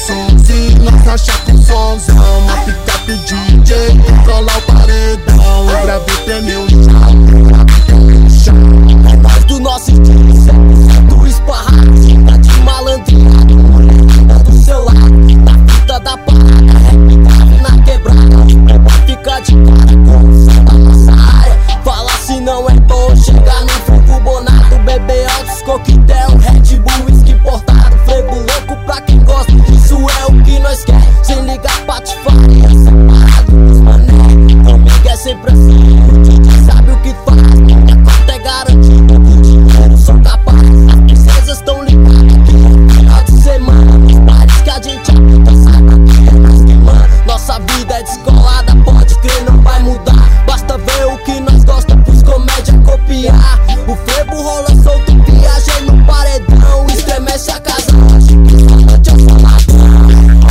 somzinho, nós racha com somzão. Uma picape DJ, controlar o paredão. O grave tremeu no chão. É nós do nosso estilo, do esparrado, tá de malandrinha, do seu lado, na fita da parada, rap na quebrada, fica de cara com o som da nossa área. Fala se não é bom, chegar no fogo bonado, beber altos coquetel, Red Bull, whisky importado, frevo louco pra quem gosta, isso é o que nós quer, sem ligar patifaria, separado dos mané, comigo é sempre assim, sabe o que faz, minha conta é garantida, o dinheiro sou capaz, as princesas tão ligadas, final de semana, nos bares que a gente habita, saiba que é nós que manda, nossa vida é descolada, pode crer, não vai mudar, basta ver o que nós gosta pros comédia copiar, o frevo rola solto, viajei no paredão, estremece a casa, noite eu sou ladrão.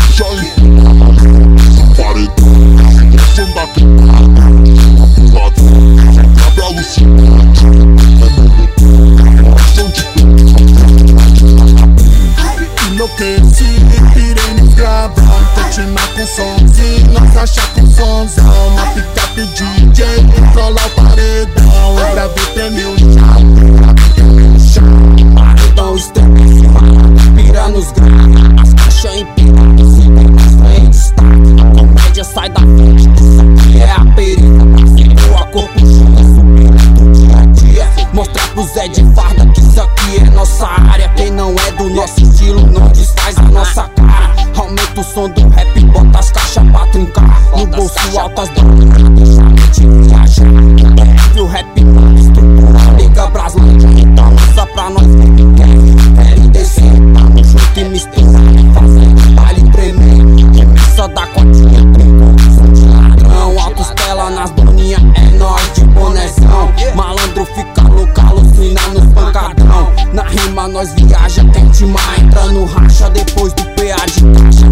Enlouqueci, pirei no gravão, continuar com somzinho, nós racha com somzão. Uma picape DJ, controlar o paredão. O grave tremeu no chão. Paredão estremece, pira nos graves, as caixas empinadas, se tem mais em destaque. A comédia sai da frente, isso aqui é a perifa. Boa corpo junto, subindo do dia a dia. Mostrar pro Zé de farda que isso aqui é nossa área. Quem não é do nosso estilo não desfaz a nossa cara. Aumenta o som do rap, bota as caixas pra trincar. No bolso altas drogas, deixa a mente viajar. E o rap estrutura, liga Braslândia, lança pra nós que quer LDC, tamo junto e mistura, fazendo baile tremer. Começa da cotinha, som de ladrão, altos tela nas boninhas, é nós de bonezão. Malandro fica louco, alucina nos pancadão. Na rima nós viaja, quente mar entra no racha, depois do PA de taxa.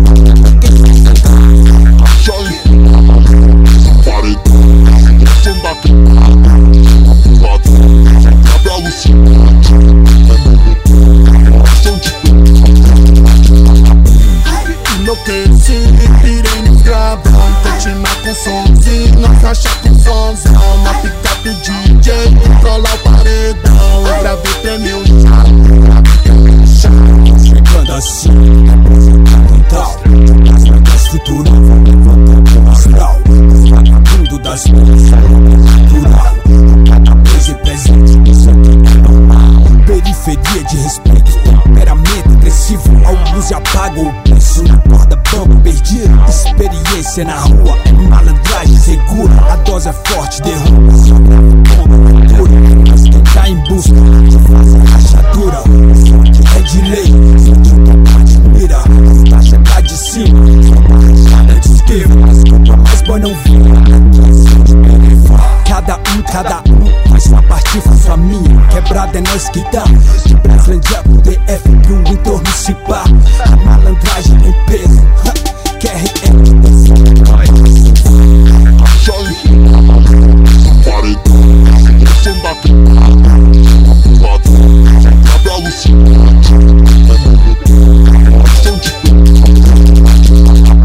Enlouqueci, pirei no gravão, continuar com somzinho, nós racha com somzão. Uma picape DJ, controlar o paredão. O grave tremeu no chão. Chegando assim, representando o tal, as marcas futuras vão levantando o astral. Vagabundo das mãos, natural. Hoje presente, isso aqui é normal. Periferia de respeito, temperamento agressivo. Alguns já pagam o preço na corda bamba perdido. Experiência na rua é malandragem segura. A dose é forte, derruba, sobra bomba dura. Mas quem tá em busca de fazer rachadura, é de lei, sente o tocar de mira. As taxas tá de cima, nada de esquerda. Mas boy não vira, cada um faz sua parte, faz sua minha. Quebrada é nós que dá, de Braslândia pro DF pro entorno se pá. A malandragem tem peso, QRM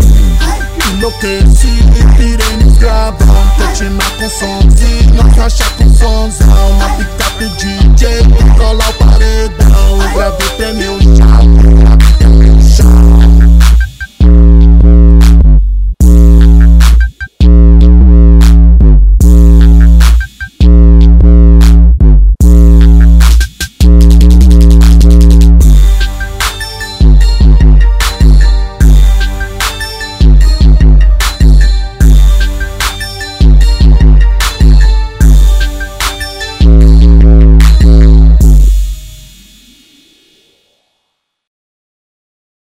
Enlouqueci, pirei no gravão, continuar com somzinho, nós racha